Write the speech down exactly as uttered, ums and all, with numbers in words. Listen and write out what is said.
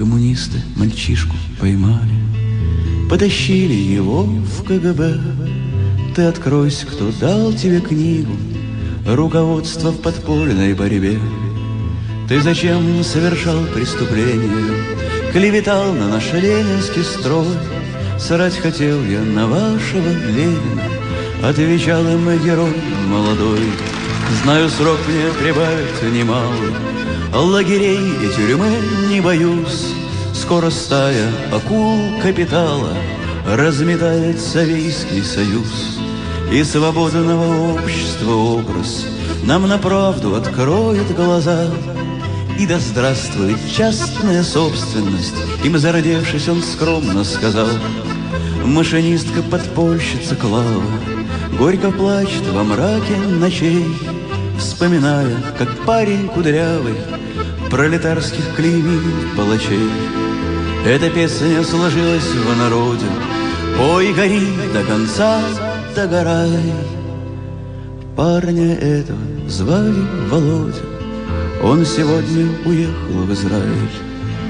Коммунисты мальчишку поймали, потащили его в ка гэ бэ. Ты откройся, кто дал тебе книгу «Руководство в подпольной борьбе». Ты зачем совершал преступление, клеветал на наш ленинский строй? Срать хотел я на вашего Ленина, отвечал им герой молодой. Знаю, срок мне прибавят немалый, лагерей и тюрьмы не боюсь. Скоро стая акул капитала разметает Советский Союз. И свободного общества образ нам на правду откроет глаза. И да здравствует частная собственность, им зародевшись, он скромно сказал. Машинистка-подпольщица Клава горько плачет во мраке ночей, вспоминая, как парень кудрявый пролетарских клеймил палачей. Эта песня сложилась в народе: «Ой, гори до конца, догорай». Парня этого звали Володя, он сегодня уехал в Израиль.